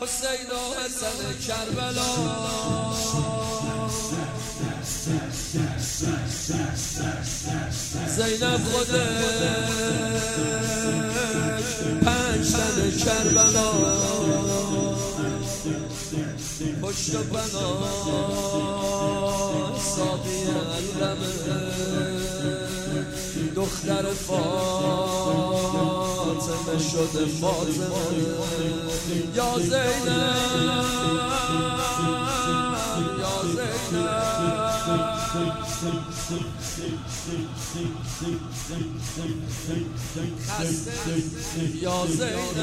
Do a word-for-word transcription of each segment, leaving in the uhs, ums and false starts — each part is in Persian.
حسین و حسن کربلا زینب خودش پنج تن کربلا پشت و بنا ساقی علمه دختر فاطمه شده فاطمه یا زینب یا زینب خسته یا زینب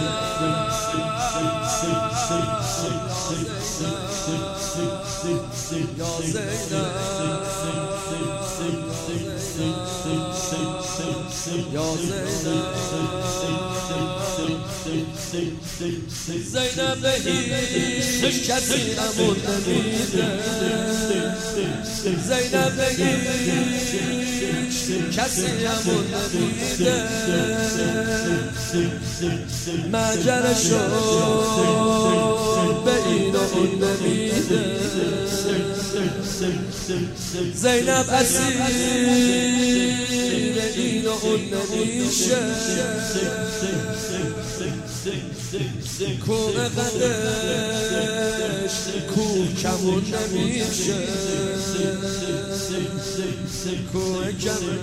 یا زینب یا زینب زینب به هیچ کسی امون نمیده زینب به هیچ کسی امون نمیده مجرشو به این و اون نمیده زینب اسیر این و اون نمیشه کوه قدش کوه کمون نمیشه کوه کمون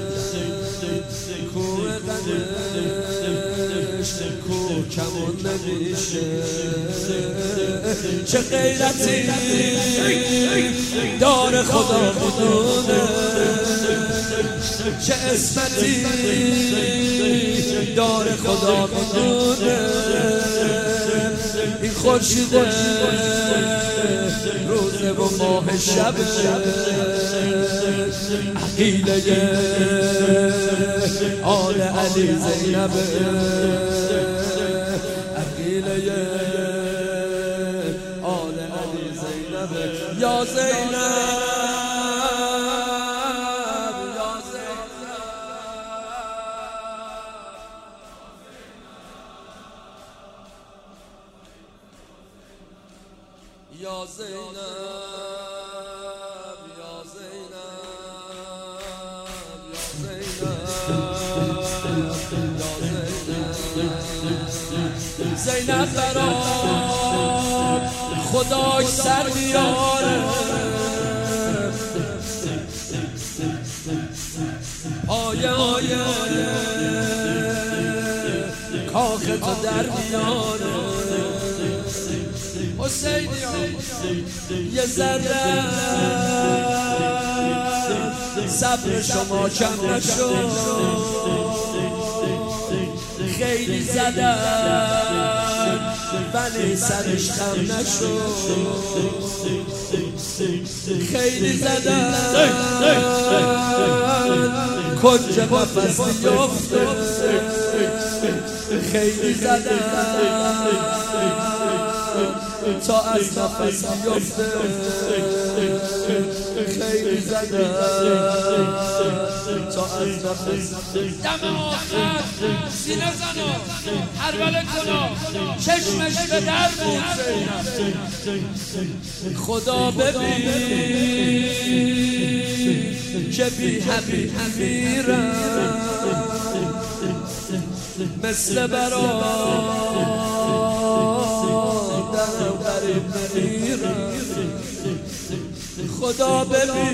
کوه قدش کوه کمون نمیشه چه غیرتی دار خدا میدونه چه عصمتی دار خدا میدونه این خورشید روزه و ماه شب عقیله آل علی زینب عقیله آل علی زینب یا زینب یا زینب یا زینب یا زینب زینب برات خداش سر بیاره آیه آیه کاخ تو در میاره حسینی یه ذره صبر شما کم نشد خیلی زدن ولی سرش خم نشد خیلی زدن کنج قفس بیفته خیلی زدن تا از نفس بیفته خیلی زدن تا از نفس دم آخر سینه زنو حربله کنو چشمش به در بود خدا ببین که بی حبیب میرم مثل برات درم غریب نمیرم خدا ببین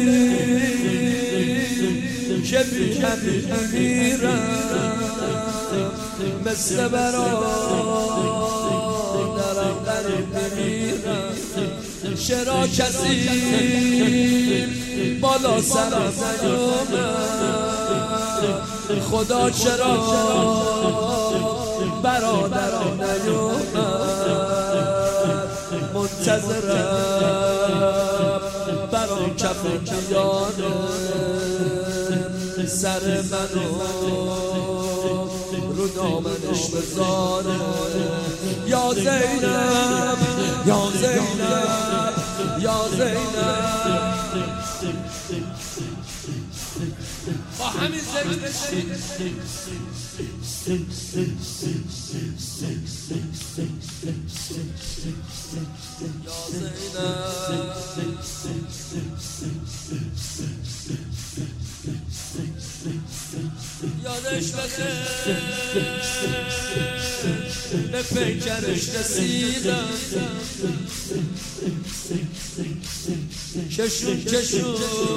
که بی حبیب میرم مثل برات درم غریب نمیرم چرا کسی بالا سرم نیومد خدا چرا برادرم نیومد منتظرم برام کف میانه سر منو رو دامنش بذاره یا زینب یا زینب یا زینب با همین ذکر بشید یادش بخیر به پیکرش رسیدم کشون کشون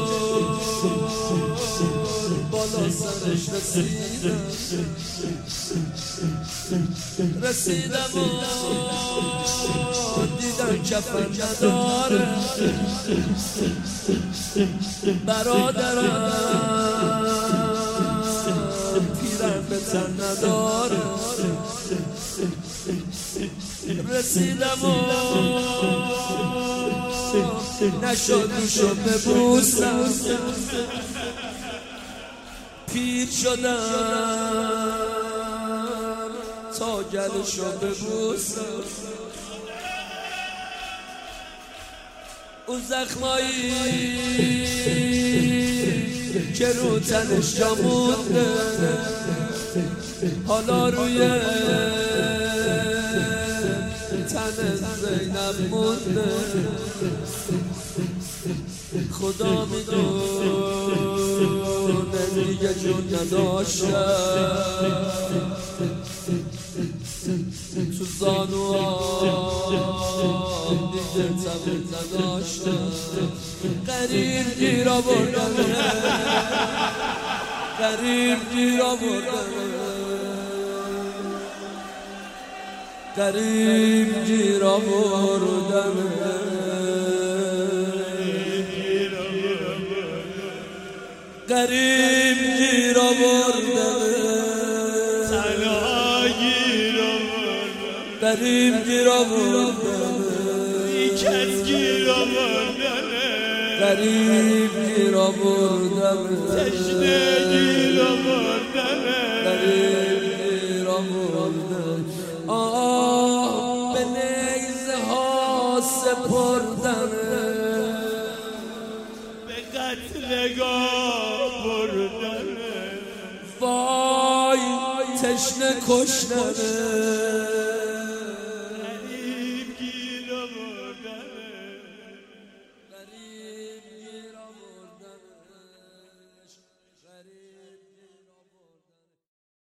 بالا سرش رسیدم رسیدم و دیدم کفن نداره برادرم پیرم به تن نداره رسیدم و نشد روشو ببوسم پیر شدم تا گلشو ببوسم اون زخمایی که رو تنش جا مونده حالا روی تن زینب مونده خدا میدونه دیگه جون نداشتم تو زانوام دیگه تموم نداشتم غریب گیر آوردم غریب گیر آوردم غریب گیر آوردم غریب گیر آوردم تنها گیر آوردم غریب گیر آوردم بیکس گیر آوردم غریب گیر آوردم تشنه گیر آوردم غریب گیر آوردم آه به نیزه ها سپردم به قتلگاه بردم وای تشنه کشتم